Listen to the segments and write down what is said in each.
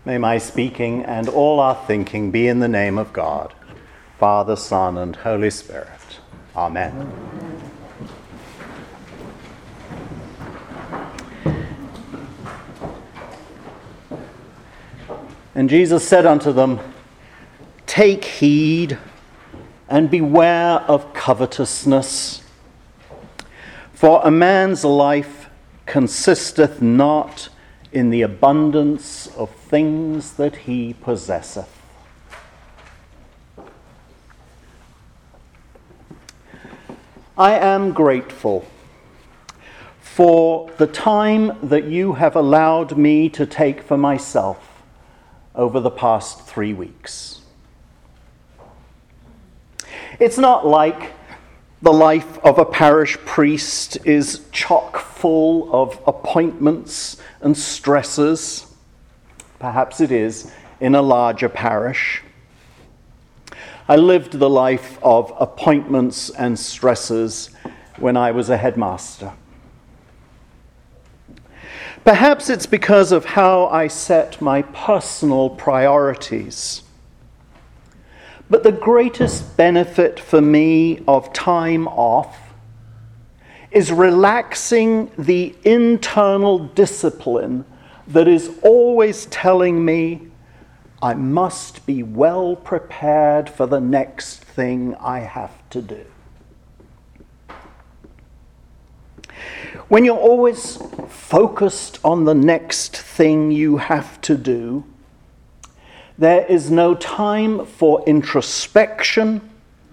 May my speaking and all our thinking be in the name of God, Father, Son, and Holy Spirit. Amen. And Jesus said unto them, "Take heed and beware of covetousness, for a man's life consisteth not in the abundance of things that he possesseth." I am grateful for the time that you have allowed me to take for myself over the past 3 weeks. It's not like the life of a parish priest is chock full of appointments and stresses. Perhaps it is in a larger parish. I lived the life of appointments and stresses when I was a headmaster. Perhaps it's because of how I set my personal priorities. But the greatest benefit for me of time off is relaxing the internal discipline that is always telling me I must be well prepared for the next thing I have to do. When you're always focused on the next thing you have to do, there is no time for introspection,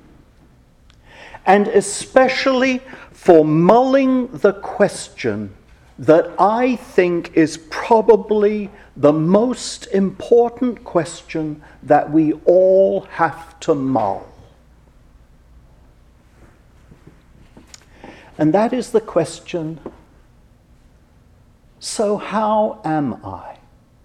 and especially for mulling the question that I think is probably the most important question that we all have to mull. And that is the question, so how am I?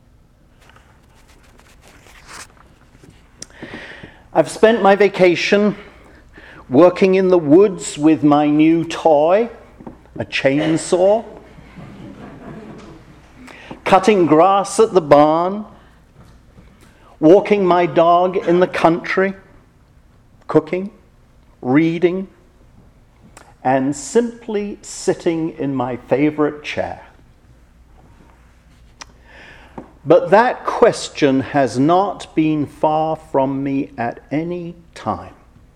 I've spent my vacation working in the woods with my new toy, a chainsaw, cutting grass at the barn, walking my dog in the country, cooking, reading, and simply sitting in my favorite chair. But that question has not been far from me at any time.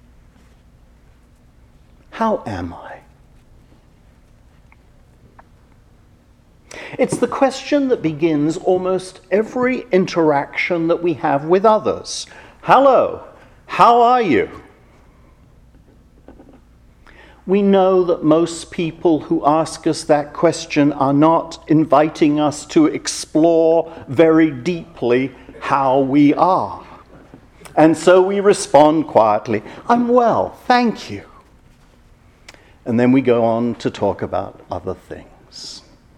How am I? It's the question that begins almost every interaction that we have with others. Hello, how are you? We know that most people who ask us that question are not inviting us to explore very deeply how we are. And so we respond quietly, "I'm well, thank you." And then we go on to talk about other things.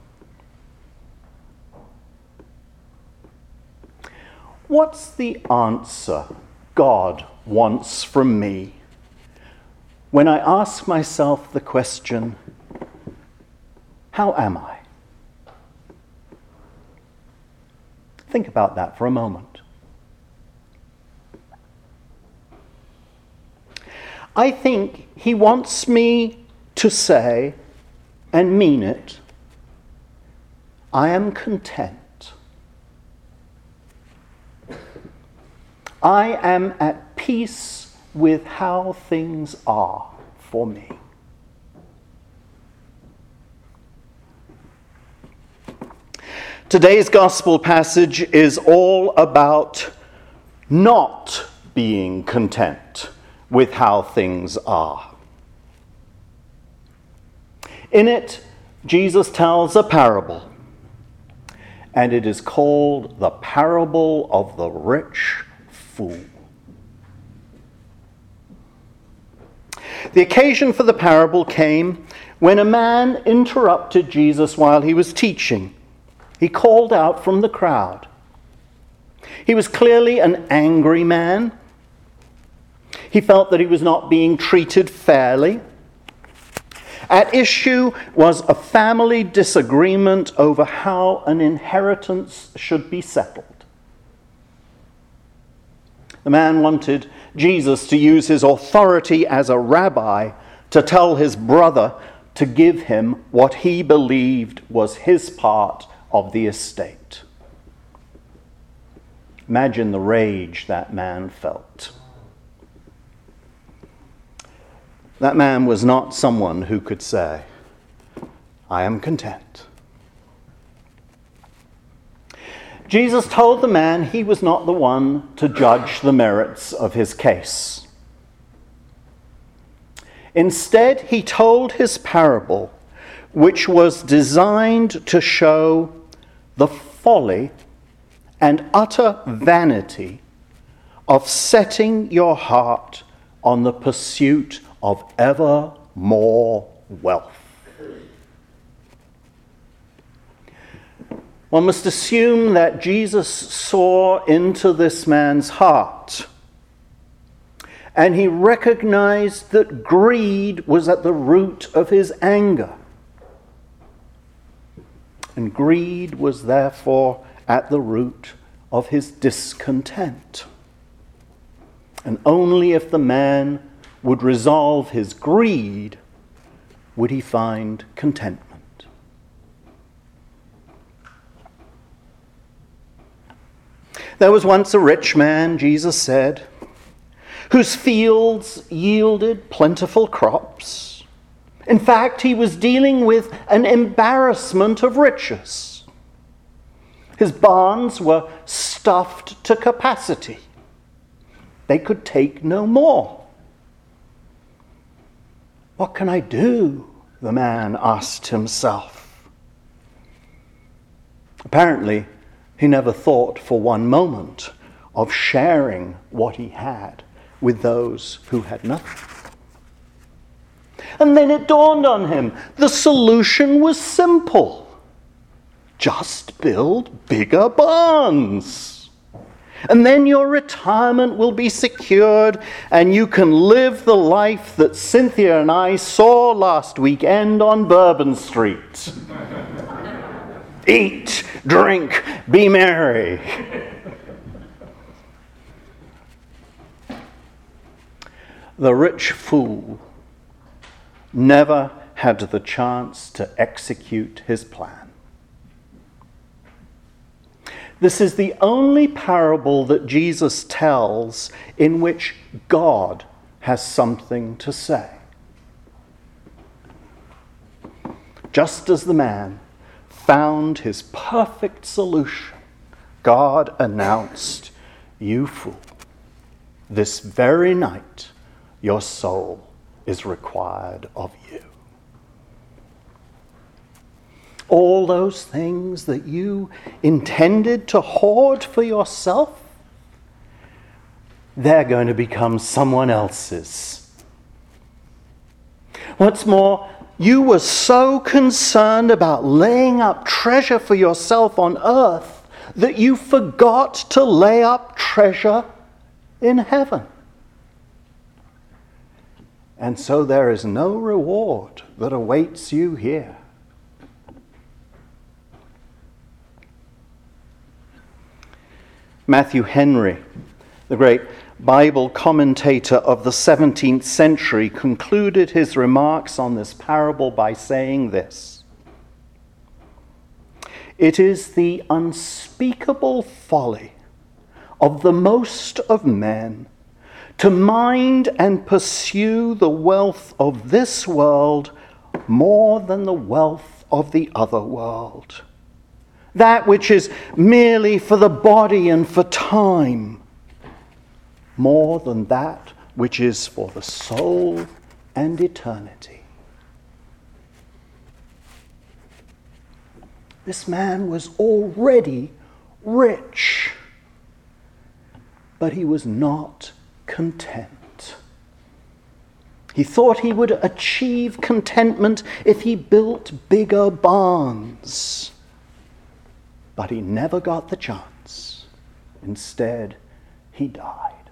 What's the answer God wants from me when I ask myself the question, how am I? Think about that for a moment. I think he wants me to say, and mean it, I am content. I am at peace with how things are for me. Today's gospel passage is all about not being content with how things are. In it, Jesus tells a parable, and it is called the parable of the rich fool. The occasion for the parable came when a man interrupted Jesus while he was teaching. He called out from the crowd. He was clearly an angry man. He felt that he was not being treated fairly. At issue was a family disagreement over how an inheritance should be settled. The man wanted Jesus to use his authority as a rabbi to tell his brother to give him what he believed was his part of the estate. Imagine the rage that man felt. That man was not someone who could say, "I am content." Jesus told the man he was not the one to judge the merits of his case. Instead, he told his parable, which was designed to show the folly and utter vanity of setting your heart on the pursuit of ever more wealth. One must assume that Jesus saw into this man's heart, and he recognized that greed was at the root of his anger. And greed was therefore at the root of his discontent. And only if the man would resolve his greed would he find contentment. There was once a rich man, Jesus said, whose fields yielded plentiful crops. In fact, he was dealing with an embarrassment of riches. His barns were stuffed to capacity. They could take no more. "What can I do?" the man asked himself. Apparently, he never thought for one moment of sharing what he had with those who had nothing. And then it dawned on him, the solution was simple. Just build bigger barns. And then your retirement will be secured and you can live the life that Cynthia and I saw last weekend on Bourbon Street. Eat, drink, be merry. The rich fool never had the chance to execute his plan. This is the only parable that Jesus tells in which God has something to say. Just as the man found his perfect solution, God announced, "You fool, this very night your soul is required of you." All those things that you intended to hoard for yourself, they're going to become someone else's. What's more, you were so concerned about laying up treasure for yourself on earth that you forgot to lay up treasure in heaven. And so there is no reward that awaits you here. Matthew Henry, the great Bible commentator of the 17th century, concluded his remarks on this parable by saying this: "It is the unspeakable folly of the most of men to mind and pursue the wealth of this world more than the wealth of the other world. That which is merely for the body and for time, more than that which is for the soul and eternity." This man was already rich, but he was not content. He thought he would achieve contentment if he built bigger barns. But he never got the chance. Instead, he died.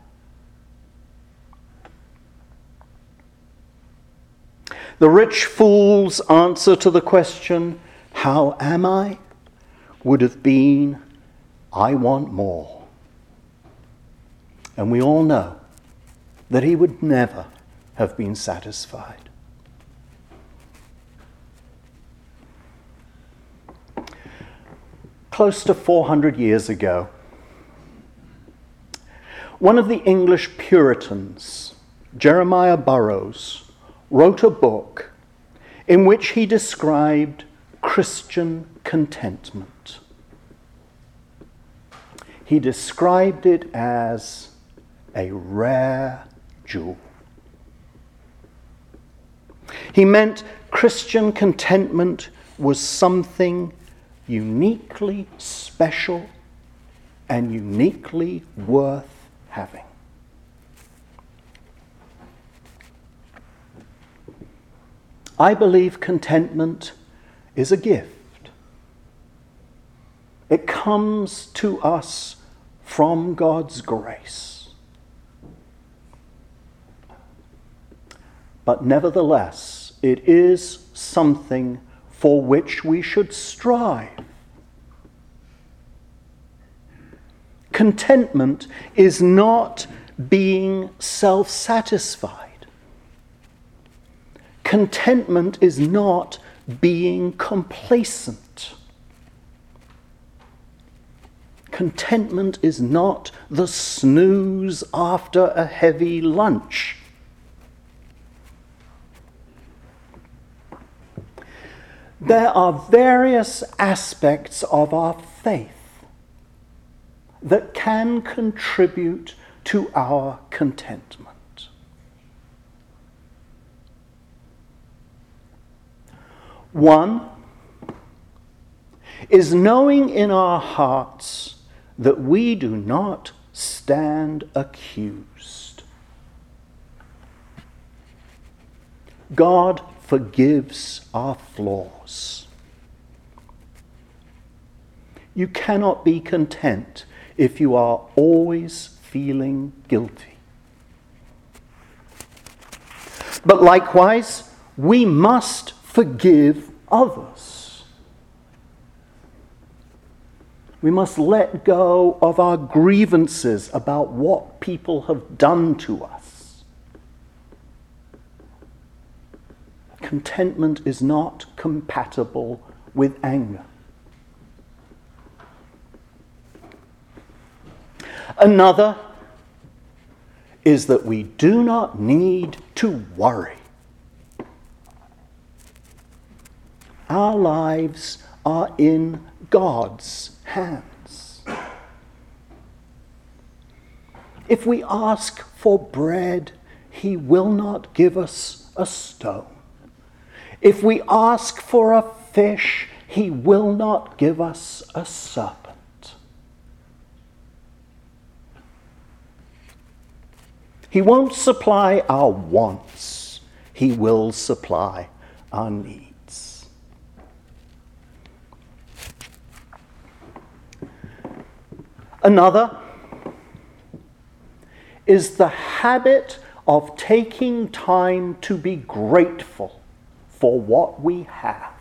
The rich fool's answer to the question, "How am I?" would have been, "I want more." And we all know that he would never have been satisfied. Close to 400 years ago, one of the English Puritans, Jeremiah Burroughs, wrote a book in which he described Christian contentment. He described it as a rare jewel. He meant Christian contentment was something uniquely special and uniquely worth having. I believe contentment is a gift. It comes to us from God's grace. But nevertheless, it is something for which we should strive. Contentment is not being self-satisfied. Contentment is not being complacent. Contentment is not the snooze after a heavy lunch. There are various aspects of our faith that can contribute to our contentment. One is knowing in our hearts that we do not stand accused. God forgives our flaws. You cannot be content if you are always feeling guilty. But likewise, we must forgive others. We must let go of our grievances about what people have done to us. Contentment is not compatible with anger. Another is that we do not need to worry. Our lives are in God's hands. If we ask for bread, He will not give us a stone. If we ask for a fish, He will not give us a serpent. He won't supply our wants. He will supply our needs. Another is the habit of taking time to be grateful for what we have.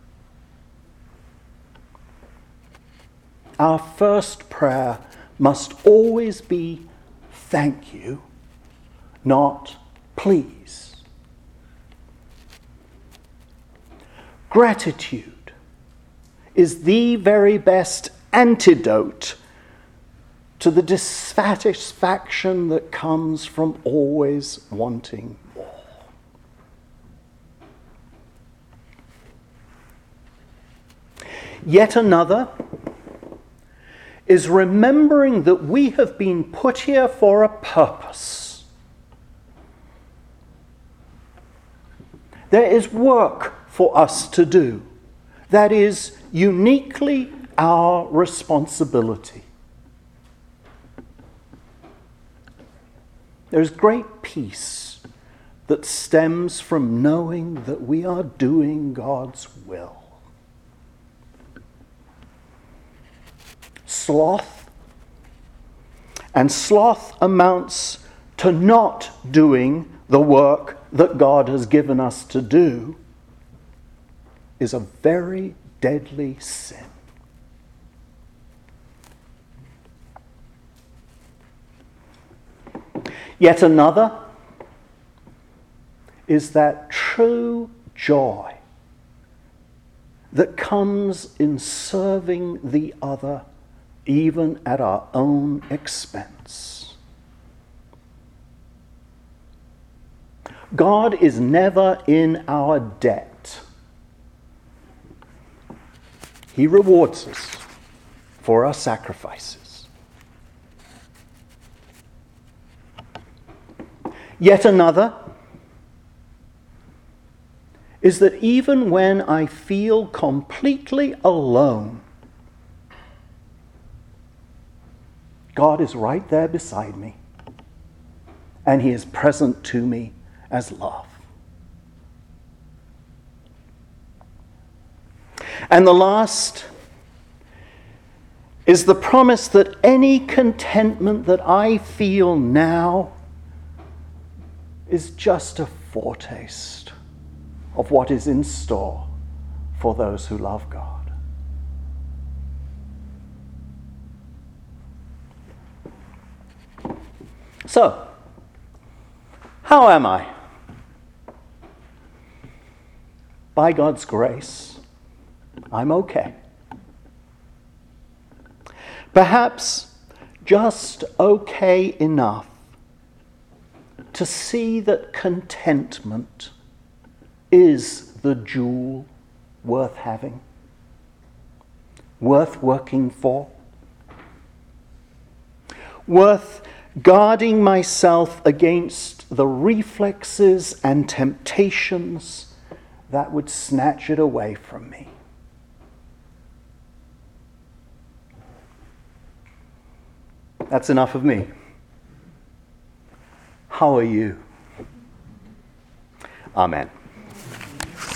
Our first prayer must always be thank you, not please. Gratitude is the very best antidote to the dissatisfaction that comes from always wanting more. Yet another is remembering that we have been put here for a purpose. There is work for us to do that is uniquely our responsibility. There's great peace that stems from knowing that we are doing God's will. Sloth amounts to not doing the work that God has given us to do, is a very deadly sin. Yet another is that true joy that comes in serving the other, even at our own expense. God is never in our debt. He rewards us for our sacrifices. Yet another is that even when I feel completely alone, God is right there beside me, and He is present to me as love. And the last is the promise that any contentment that I feel now is just a foretaste of what is in store for those who love God. So, how am I? By God's grace, I'm okay. Perhaps just okay enough to see that contentment is the jewel worth having, worth working for, worth guarding myself against the reflexes and temptations that would snatch it away from me. That's enough of me. How are you? Amen.